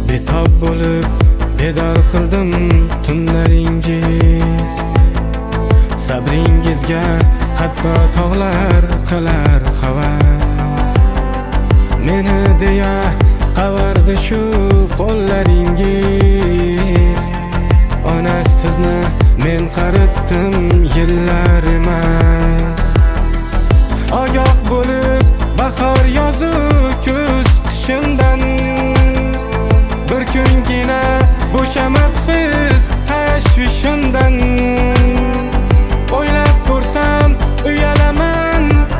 betob bo'lib bedor qildim tunlaringiz. Sabringizga hatto tog'lar qilar havas. Meni deya qavardi shu qo'llaringiz. Ona sizni men qaritdim yillar emas. Ogoh bo'lib bahor yozu kuz qishimdan bir kungina bo'shamabsiz tashvishimdan. O'ylab ko'rsam uyalaman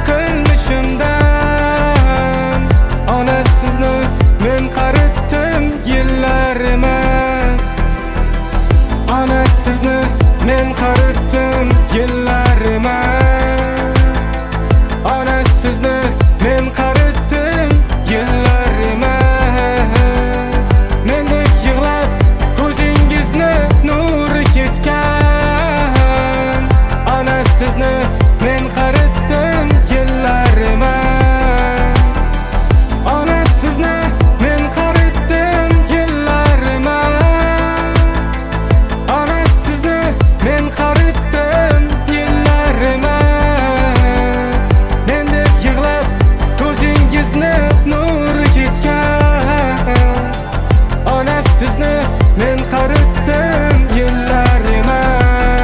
qilmishimdan. Ona sizni men qaritdim yillar emas. Ona sizni men qaritdim yillar emas. Ona sizni men qaritdim yillar emas. Mendek yig'lab ko'zingizni nuri ketgan. Ona sizni men qaritdim yillar emas. Ona sizni men qaritdim yillar emas. Ona sizni men qaritdim yillar emas. Mendek yig'lab ko'zingizni nuri ketgan. Ona sizni men qaritdim yillar emas.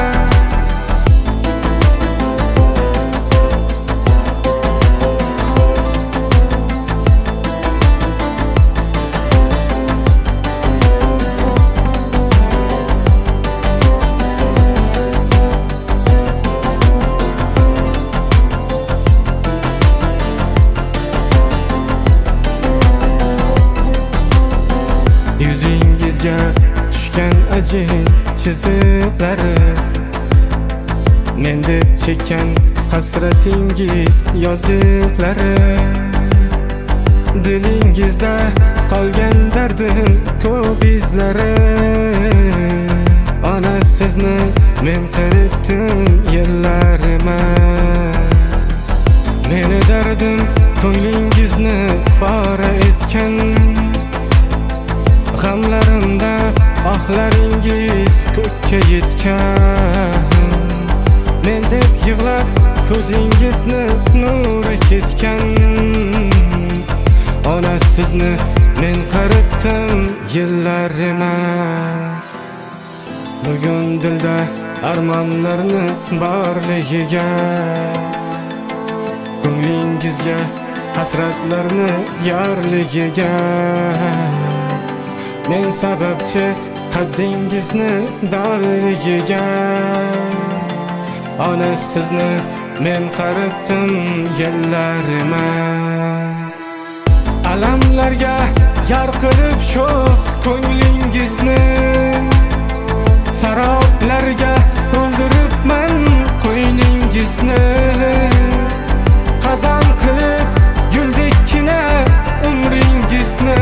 Yuzingizga tushgan ajin chiziqlari, men deb chekkan hasratingiz yoziqlari. Dilingizda qolgan dardim ko'p izlari. Ona sizni men qaritdim yillar emas. Meni dardim ko'nglingizni pora etgan. G'amlarimda ohlaringiz ko'kka yetgan. Men deb yig'lab ko'zingizni nuri ketgan. Ona sizni men qaritdim yillar emas. Bugun dilda armonlarni borligiga, ko'nglingizga hasratlarni yorligiga men sababchi qaddingizni dolligiga. Ona sizni men qaritdim yillar emas. Alamlarga yar qilib sho'x ko'nglingizni, saroblarga to'ldiribman qo'yningizni. Qazon qilib guldekkina umringizni.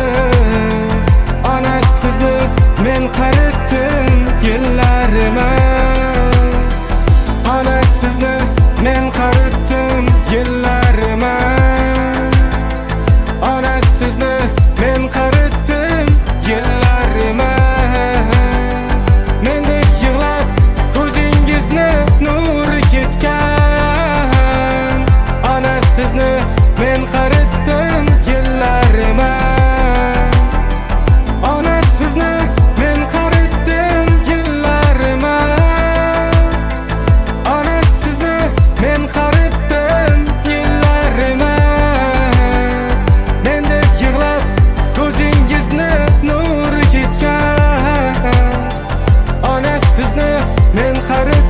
Ona sizni men qaritdim yillar emas. Ona sizni men qaritdim yillar emas. Ona sizni men qaritdim yillar emas. Mendek yig'lab ko'zingizni nuri ketgan. Ona sizni men qaritdim yillar emas. Ona sizni men qaritdim yillar emas. Ona sizni men qaritdim yillar emas. Mendek yig'lab ko'zingizni nuri ketgan. Ona sizni men qaritdim